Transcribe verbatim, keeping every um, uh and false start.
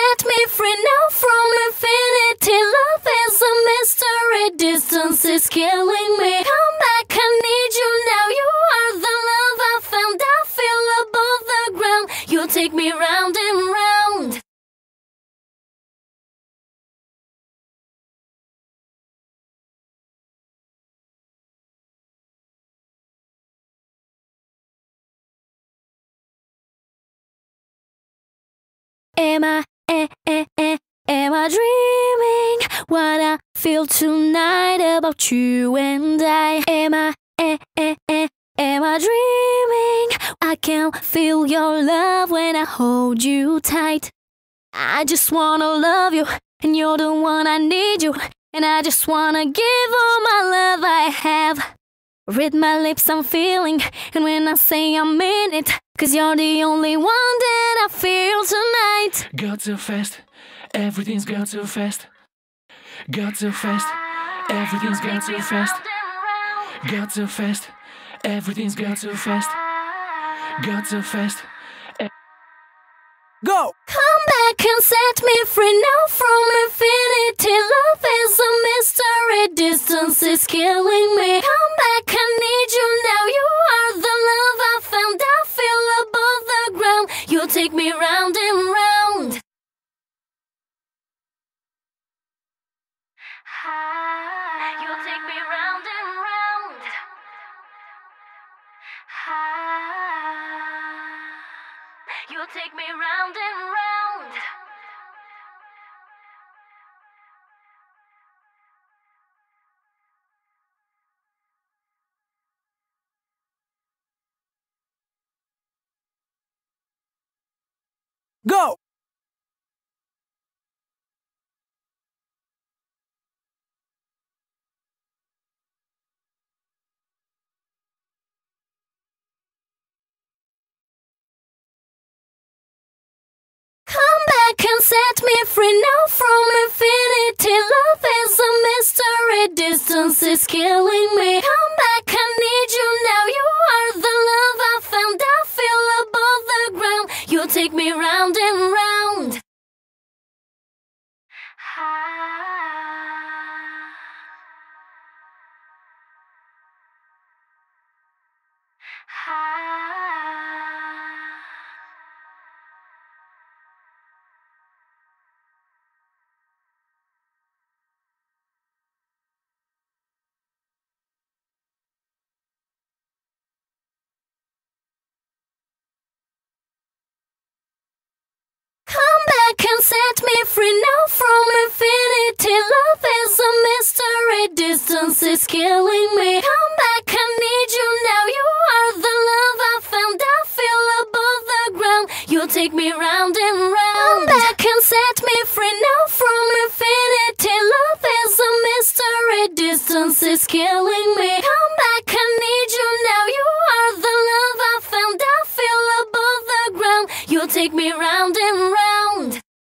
set me free now from infinity. Love is a mystery, distance is killing me. Come back, I need you now. You are the love I found. I feel above the ground. You take me round and round. Am I, eh, eh, eh, am I dreaming what I feel tonight about you and I? Am I, eh, eh, eh, am I dreaming? I can feel your love when I hold you tight. I just wanna love you, and you're the one I need you. And I just wanna give all my love I have. Read my lips, I'm feeling, and when I say I mean it, 'cause you're the only one that I feel tonight. Got so fast, everything's got so fast. Got so fast, everything's got so fast. Got so fast, everything's got so fast. Got so fast. Go! Come back and set me free now from infinity. Love is a mystery, distance is killing me. Come back, I need you now. You are the love I found. I feel above the ground. You take me round and round. You take me round and round. You take me round and round. Go! Come back and set me free now from infinity. Love is a mystery, distance is killing me. Come back, I need you now. You are the love I found. I feel above the ground. You take me round and round. Come back and set me free now from infinity. Love is a mystery, distance is killing me. Come back, I need you now. You are the love I found. I feel above the ground. You take me round and round.